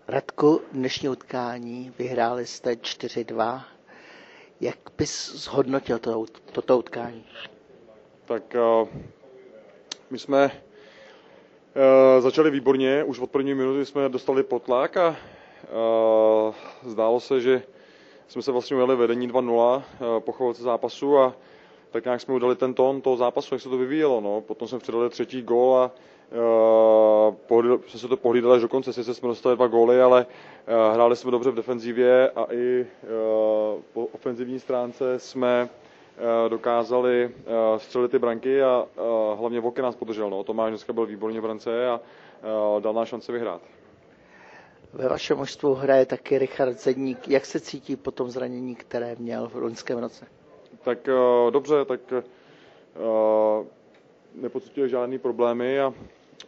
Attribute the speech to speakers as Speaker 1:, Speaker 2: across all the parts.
Speaker 1: Radku, dnešní utkání vyhráli jste 4-2. Jak bys zhodnotil toto utkání?
Speaker 2: Tak my jsme začali výborně, už od první minuty jsme dostali potlak a zdálo se, že jsme se vlastně ujeli vedení 2-0 po chvilce zápasu a tak nějak jsme udali ten tón toho zápasu, jak se to vyvíjelo. No. Potom jsme přidali třetí gól a jsme se to pohlídali až do konce, sice jsme dostali 2 góly, ale hráli jsme dobře v defenzivě a i po ofenzivní stránce jsme dokázali střelit ty branky a hlavně Voky nás podržel. No. Tomáš dneska byl výborně v brance a dal nám šanci vyhrát.
Speaker 1: Ve vašem mužstvu hraje taky Richard Zedník. Jak se cítí po tom zranění, které měl v loňském roce?
Speaker 2: Tak dobře, tak nepocituje žádný problémy a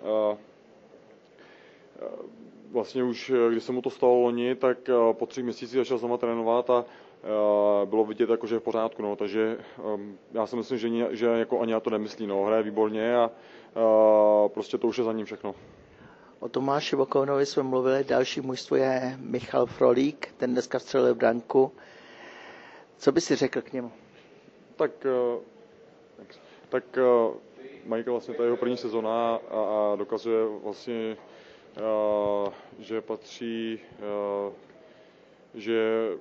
Speaker 2: vlastně už, když se mu to stalo loni, tak po 3 měsících začal znovu trénovat a bylo vidět, jako, že je v pořádku, no, takže já si myslím, že jako ani na to nemyslí, no, hraje výborně a prostě to už je za ním všechno.
Speaker 1: O Tomáši Vokounovi jsme mluvili, další mužstvo je Michal Frolík, ten dneska vstřelil branku. Co by si řekl k němu?
Speaker 2: Tak Michael vlastně to je jeho první sezona a dokazuje vlastně, že patří, že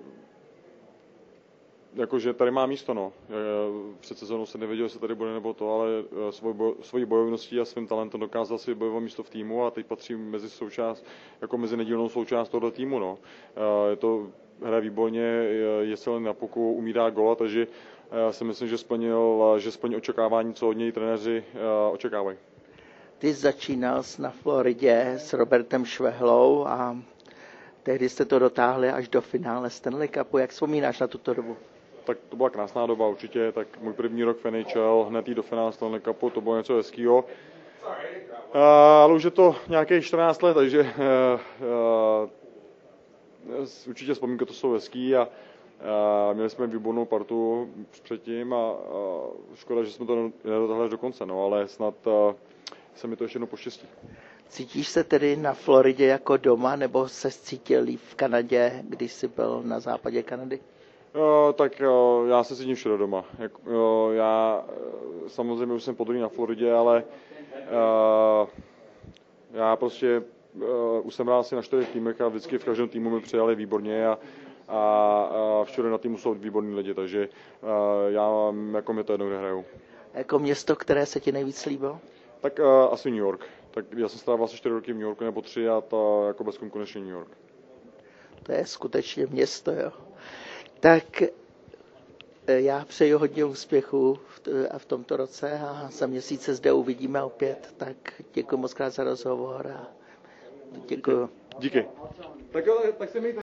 Speaker 2: tady má místo, no. Před sezónou se nevěděl, jestli tady bude nebo to, ale svojí bojovností a svým talentem dokázal si bojovat místo v týmu a teď patří mezi nedílnou součást tohoto týmu, no. Hraje výborně, je silný na puku, umí dát góla, takže si myslím, že splnil očekávání, co od něj trenéři očekávají.
Speaker 1: Ty začínal na Floridě s Robertem Švehlou a tehdy jste to dotáhli až do finále Stanley Cupu. Jak vzpomínáš na tuto dobu?
Speaker 2: Tak to byla krásná doba určitě, tak můj první rok v NHL, hned jít do finále Stanley Cupu, to bylo něco hezkýho. Ale už je to nějakých 14 let, takže určitě vzpomínky to jsou hezký a měli jsme výbornou partu předtím a škoda, že jsme to nedotáhli do konce, no, ale snad se mi to ještě jednou poštěstí.
Speaker 1: Cítíš se tedy na Floridě jako doma, nebo se cítil líp v Kanadě, když jsi byl na západě Kanady?
Speaker 2: Tak já se cítím všude doma. Já samozřejmě už jsem podruhý na Floridě, ale já prostě už jsem hrál asi na 4 týmech a vždycky v každém týmu mi přijali výborně a všude na týmu jsou výborní lidi, takže jako mě to jedno, kde hraju.
Speaker 1: Jako město, které se ti nejvíc líbilo?
Speaker 2: Tak asi New York. Tak já jsem strávil asi 4 roky v New Yorku nebo 3 a to jako bezkonkurenčně New York.
Speaker 1: To je skutečně město, jo. Tak já přeji hodně úspěchů v tomto roce a za měsíc se zde uvidíme opět. Tak děkuji moc krát za rozhovor a děkuji.
Speaker 2: Díky. Tak se mějte.